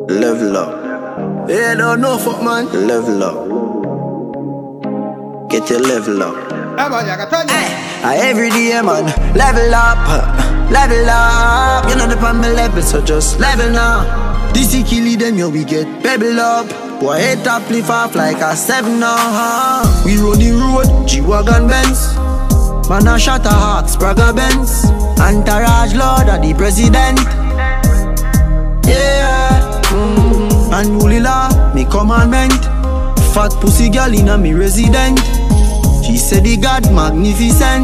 Level up. Yeah, don't know fuck man. Level up. Get your level up. Every day man, level up. Level up. You know the pan me level, so just level now. This is kill them, yo, we get pebble up. Boy, head top lift off like a 7 now. We run the road, G-Wagon Benz. Man a shot a Hawks, Praga Benz. Entourage Lord of the President. Yeah. And Holy Law, me commandment. Fat pussy girl in a me resident. She said the God magnificent.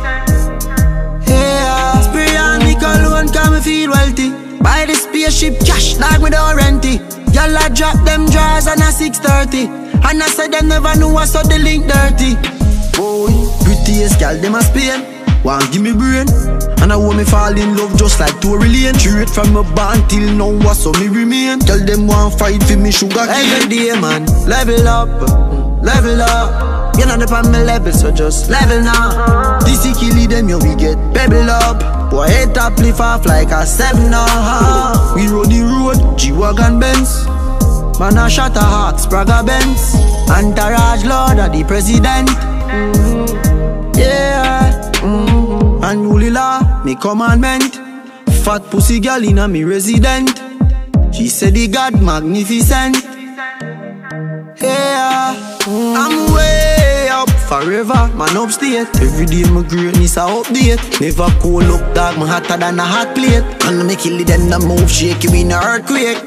Yeah. Spray on me cologne, can me feel wealthy. Buy the spaceship cash, like me don't rent it. Y'all a drop them drawers on a 6:30. And I said them never knew I saw the link dirty. Boy, prettiest gal them a Spain. Want give me brain. And I want me fall in love just like Tory Lane. Straight from my band till now what so me remain. Tell them want fight for me sugar cane. Every day man, level up, level up. You know the pan me level, so just level now. This is kill them, yo, we get pebble up. Boy, head top lift off like a 7 now. We run the road, G-Wagon Benz. Man a shot a Hawks, Praga Benz. Entourage Lord of the President. Yeah. And Holy Law, me commandment. Fat pussy girl in a me resident. She said the God magnificent. Yeah. I'm way up forever, man upstate. Every day my greatness I update. Never cool up dog, my hotter than a hot plate. And me kill it then the move shake you in a earthquake.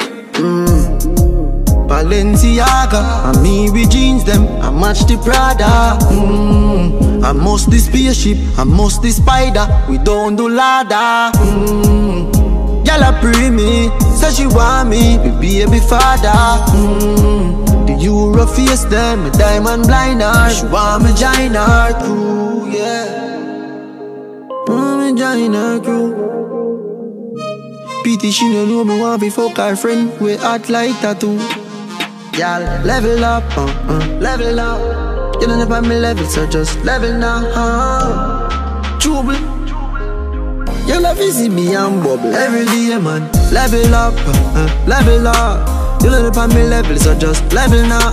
Balenciaga, and me with jeans them, I match the Prada. I must the spaceship, I must the spider. We don't do ladder. Girl a pray me, say she want me, be baby father. The Euro face them, a diamond blinder. She want me join her crew, yeah. Want me join her crew. Pity she no know me want be fuck her friend. We hot like tattoo. Y'all level up, level up. You don't know about me level, so just level now. Trouble. You love to see me and bubble every day, man. Level up, level up. You don't know about me level, so just level now.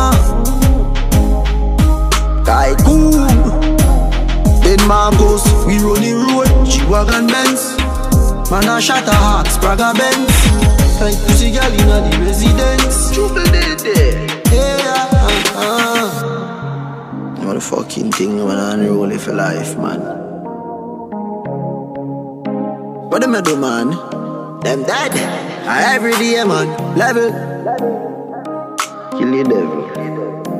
Guy cool. Then Marcos, we run the road, G-Wagon Benz. Man a shot a Hawks, Praga Benz. Like pussy girl in the residence. Trouble did there. Yeah. What the fucking thing man unroll it for life, man. What them a do, man? Them dead. Every day, man. Level. Kill your devil.